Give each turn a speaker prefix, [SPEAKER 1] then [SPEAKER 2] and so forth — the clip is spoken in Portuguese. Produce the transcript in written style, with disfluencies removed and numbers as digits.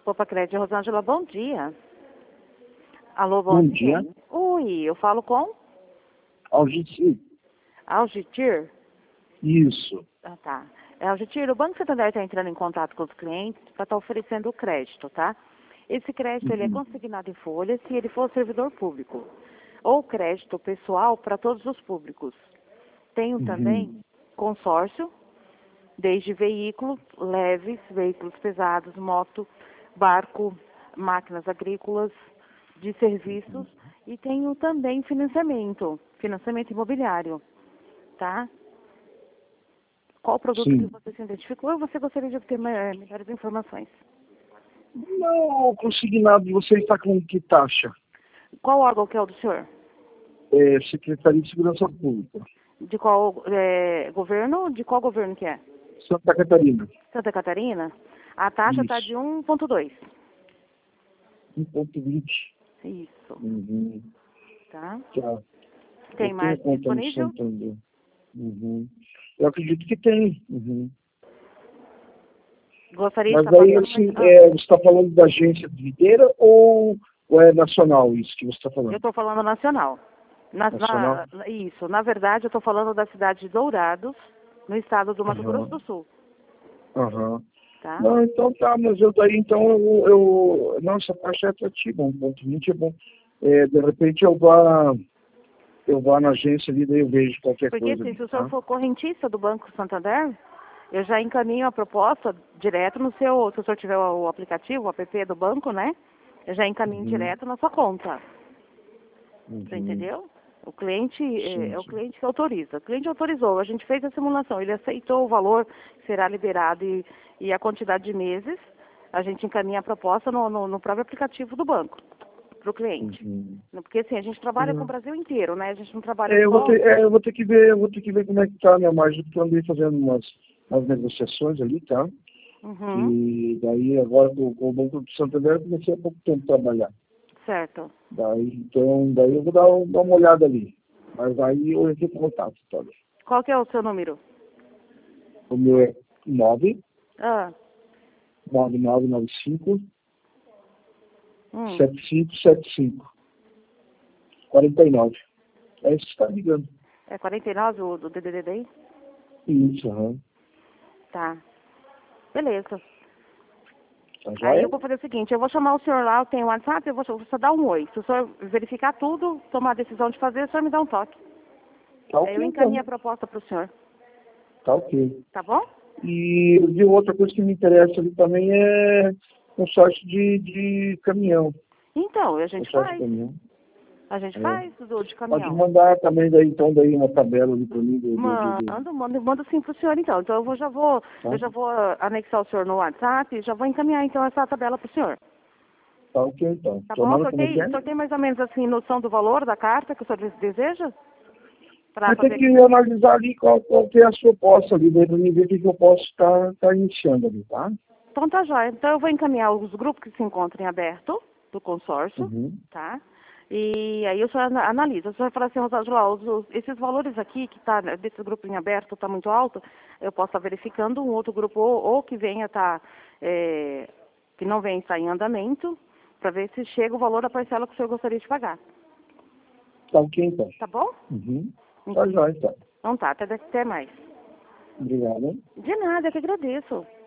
[SPEAKER 1] Opa, Crédito Rosângela, bom dia. Alô,
[SPEAKER 2] Bom dia.
[SPEAKER 1] Oi, eu falo com
[SPEAKER 2] Algitir.
[SPEAKER 1] Algitir?
[SPEAKER 2] Isso.
[SPEAKER 1] Ah, tá. Algitir, o Banco Santander está entrando em contato com os clientes para estar oferecendo o crédito, tá? Esse crédito ele é consignado em folha se ele for servidor público. Ou crédito pessoal para todos os públicos. Tenho também consórcio, desde veículos leves, veículos pesados, moto, barco, máquinas agrícolas, de serviços, e tenho também financiamento imobiliário, tá? Qual produto que você se identificou ou você gostaria de obter melhores informações?
[SPEAKER 2] Não, o consignado você está com que taxa?
[SPEAKER 1] Qual órgão que é o do senhor?
[SPEAKER 2] Secretaria de Segurança Pública.
[SPEAKER 1] De qual governo? De qual governo que é?
[SPEAKER 2] Santa Catarina.
[SPEAKER 1] Santa Catarina? A taxa está de 1,2.
[SPEAKER 2] 1,20.
[SPEAKER 1] Isso. Tá?
[SPEAKER 2] Tá.
[SPEAKER 1] Tem mais disponível?
[SPEAKER 2] Eu acredito que tem.
[SPEAKER 1] Gostaria
[SPEAKER 2] Mas
[SPEAKER 1] de estar
[SPEAKER 2] aí,
[SPEAKER 1] passando
[SPEAKER 2] assim,
[SPEAKER 1] mais...
[SPEAKER 2] você está falando da agência inteira ou é nacional isso que você está falando?
[SPEAKER 1] Eu estou falando nacional.
[SPEAKER 2] Nacional?
[SPEAKER 1] Isso. Na verdade, eu estou falando da cidade de Dourados, no estado do Mato Grosso do Sul. Tá?
[SPEAKER 2] Não, então tá, mas nossa, a taxa é atrativa, 1,20 é bom. De repente eu vá na agência ali, daí eu vejo qualquer
[SPEAKER 1] Porque
[SPEAKER 2] coisa.
[SPEAKER 1] se o senhor for correntista do Banco Santander, eu já encaminho a proposta direto no seu, se o senhor tiver o aplicativo, o app do banco, né? Eu já encaminho direto na sua conta. Você entendeu? O cliente é o cliente que autoriza. O cliente autorizou, a gente fez a simulação, ele aceitou o valor que será liberado e a quantidade de meses, a gente encaminha a proposta no próprio aplicativo do banco, para o cliente. Porque assim, a gente trabalha com o Brasil inteiro, né? A gente não trabalha só...
[SPEAKER 2] eu vou ter que ver como é que tá a minha margem, porque eu andei fazendo umas negociações ali, tá? E daí agora com o Banco do Santander eu comecei há pouco tempo a trabalhar.
[SPEAKER 1] Certo.
[SPEAKER 2] Daí eu vou dar uma olhada ali. Mas aí eu entro em contato, tá?
[SPEAKER 1] Qual que é o seu número?
[SPEAKER 2] O meu é 9
[SPEAKER 1] Ah.
[SPEAKER 2] 9995 7575 49. É isso que está ligando.
[SPEAKER 1] É 49 o do DDD daí?
[SPEAKER 2] Isso,
[SPEAKER 1] Tá. Beleza.
[SPEAKER 2] Já
[SPEAKER 1] Aí
[SPEAKER 2] é?
[SPEAKER 1] eu vou fazer o seguinte, eu vou chamar o senhor lá, eu tenho o WhatsApp, eu vou só dar um oi. Se o senhor verificar tudo, tomar a decisão de fazer, o senhor me dá um toque.
[SPEAKER 2] Tá
[SPEAKER 1] Aí eu
[SPEAKER 2] ok,
[SPEAKER 1] encaminho
[SPEAKER 2] então.
[SPEAKER 1] a proposta para o senhor.
[SPEAKER 2] Tá ok.
[SPEAKER 1] Tá bom?
[SPEAKER 2] E outra coisa que me interessa ali também é consórcio de caminhão.
[SPEAKER 1] Então, a gente
[SPEAKER 2] Consórcio de
[SPEAKER 1] faz.
[SPEAKER 2] caminhão.
[SPEAKER 1] A gente faz do de
[SPEAKER 2] Pode
[SPEAKER 1] caminhão.
[SPEAKER 2] mandar também daí uma tabela ali para mim.
[SPEAKER 1] Mando sim pro senhor então. Então eu já vou anexar o senhor no WhatsApp e já vou encaminhar então essa tabela pro senhor.
[SPEAKER 2] Tá ok, então.
[SPEAKER 1] Tá bom? O senhor tem mais ou menos assim noção do valor da carta que o senhor deseja?
[SPEAKER 2] Vai ter que analisar ali qual que é a sua proposta ali, para mim ver o que eu posso estar iniciando ali, tá?
[SPEAKER 1] Então tá jóia. Então eu vou encaminhar os grupos que se encontram em aberto do consórcio, tá? E aí o senhor analisa. O senhor fala assim, Rosângela, esses valores aqui que tá desse grupo em aberto tá muito alto, eu posso estar verificando um outro grupo ou que venha que não venha estar em andamento, para ver se chega o valor da parcela que o senhor gostaria de pagar.
[SPEAKER 2] Tá ok, então.
[SPEAKER 1] Tá bom?
[SPEAKER 2] Tá jóia, então.
[SPEAKER 1] Então tá, até mais.
[SPEAKER 2] Obrigado.
[SPEAKER 1] De nada, eu que agradeço.